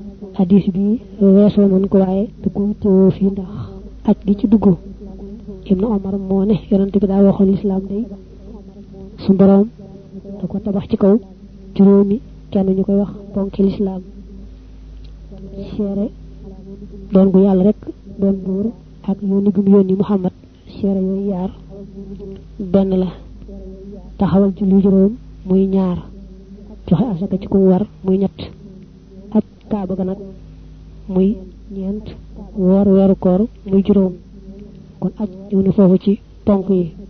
hadith bi weesoo nañ ko waaye da ko teewoo fii ndax aj gi ci dugg ibnu omar moo ne yonent bi daa waxoon lislaam day su borom da ko tabax ci kaw juróomi kenn ñu koy wax ponki lislaam seere doon gu yàlla rek doon buur ak yónni gum yónni muhammad seere yooyu yaar benn la taxawal julli juróom muy ñaar joxe asaka ci kum war muy ñett ak kaaba ga nag muy ñeent woor weeru koor muy juróom kon aj ñu ne foofu ci ponk yi